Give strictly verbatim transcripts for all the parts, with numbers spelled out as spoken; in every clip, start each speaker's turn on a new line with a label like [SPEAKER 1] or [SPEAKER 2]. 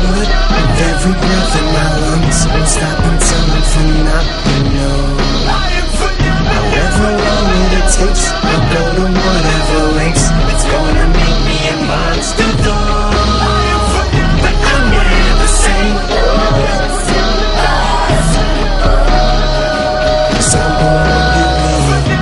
[SPEAKER 1] blood, with every breath in my lungs. Won't stop until I'm phenomenal. However long it takes, I'll go to whatever lengths. It's gonna make me a monster though, but I'm never sane. So born to be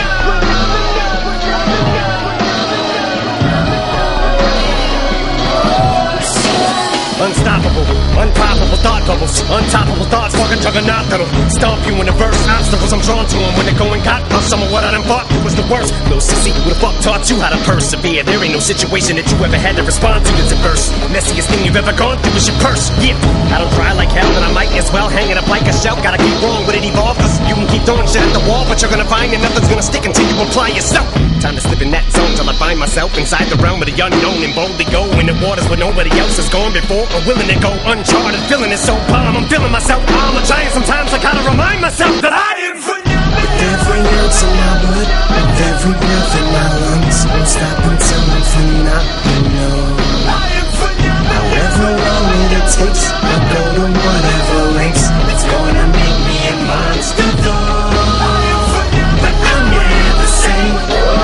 [SPEAKER 2] unstoppable, unpoppable thought bubbles, untoppable thoughts, fucking juggernaut that'll stomp you in the verse. Obstacles I'm drawn to them when they're going got off some of what I done thought was the worst. Little sissy, who the fuck taught you how to persevere? There ain't no situation that you ever had to respond to that's adverse. Messiest thing you've ever gone through is your purse. Yeah, I don't cry like hell, and I might as well hang it up like a shell. Gotta keep wrong with it evolve, cause you can keep throwing shit at the wall, but you're gonna find that nothing's gonna stick until you apply yourself. Time to slip in that zone till I find myself inside the realm of the unknown and boldly go in the waters where nobody else has gone before or willing to go uncharted. Feeling it so bomb, I'm feeling myself. I'm a giant sometimes. I gotta remind myself that I am phenomenal.
[SPEAKER 1] with every ounce in my blood, with every breath in my lungs. Won't stop until I'm phenomenal. However long it takes, I'll go to whatever lengths. It's gonna make me a monster though, but I'm never sane.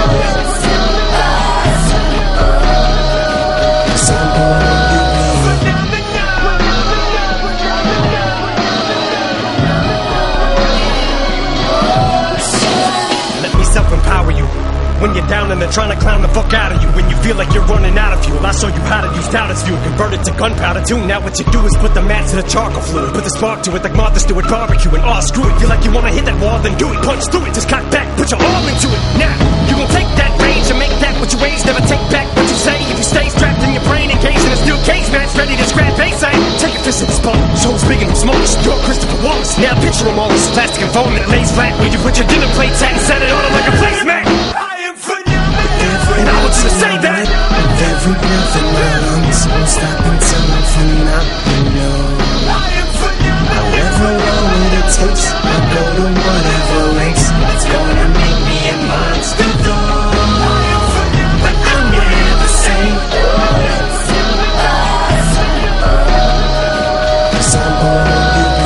[SPEAKER 1] So I'm born to be
[SPEAKER 2] self-empower you. When you're down and they're trying to clown the fuck out of you. When you feel like you're running out of fuel, I show you how to use doubt as fuel. Convert it to gunpowder too. Now what you do is put the match to the charcoal fluid. Put the spark to it like Martha Stewart barbecue. And oh, screw it. Feel like you wanna hit that wall, then do it. Punch through it, just cock back, put your arm into it. Now, you gon' take that range and make that what you raise. Never take back what you say. If you stay strapped in your brain, engaged in a steel cage match, ready to scrap face, I take a fist in the spawn. Shoulders big and small, you're Christopher Wallace. Now picture them all as plastic and foam and it lays flat. Where you put your dinner plates at and set it on them like a placemat. And I want you to say that
[SPEAKER 1] with every breath in my lungs. Won't stop until I'm phenomenal. However long it takes, I'll go to whatever lengths. It's gonna make me a monster though, but I'm never sane. So I'm born to be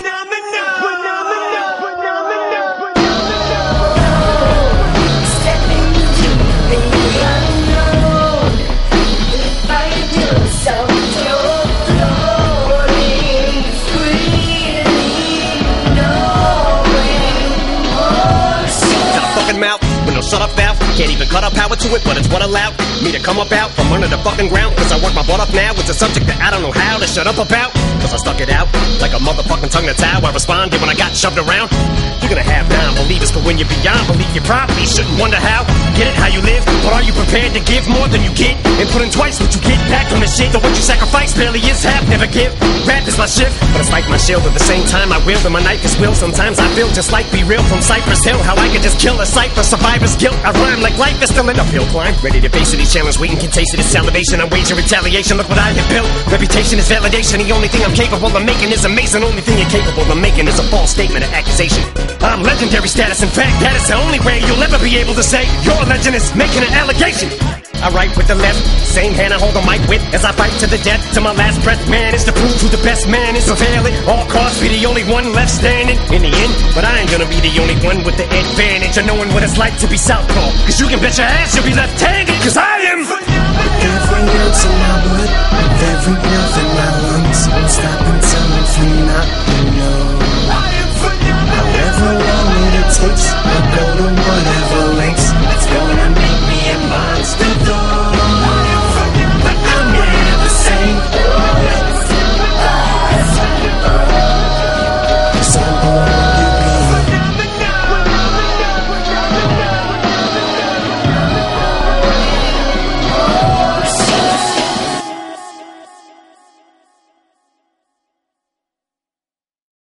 [SPEAKER 2] mouth with no shut up valve. Can't even cut up power to it, but it's what allowed me to come up out from under the fucking ground. Cause I work my butt up now. It's a subject that I don't know how to shut up about. Cause I stuck it out like a motherfucking tongue that's how I responded when I got shoved around. You're gonna have non-believers, but when you're beyond belief, you probably shouldn't wonder how. Get it how you live, but are you prepared to give more than you get? And put in twice what you get back from the shit. Though what you sacrifice barely is half, never give. Rap is my shift, but it's like my shield. At the same time I wield and my knife is will. Sometimes I feel just like Be Real from Cypress Hill. How I could just kill a sight for survivor's guilt. I rhyme like life is still an uphill climb. Ready to face any challenge, waiting can taste it. It's salivation, I'm waging retaliation. Look what I have built. Reputation is validation. The only thing I'm capable of making is amazing. Only thing you're capable of making is a false statement or accusation. I'm legendary status. In fact, that is the only way you'll ever be able to say your legend is making an allegation. I write with the left, same hand I hold the mic with as I fight to the death, to my last breath. Man is to prove who the best man is. Prevail at all costs, be the only one left standing in the end. But I ain't gonna be the only one with the advantage of knowing what it's like to be southpaw. Cause you can bet your ass you'll be left-handed. Cause I am
[SPEAKER 1] with every ounce in my blood, with every breath in my lungs. Won't stop until I'm phenomenal. However long it takes, I'll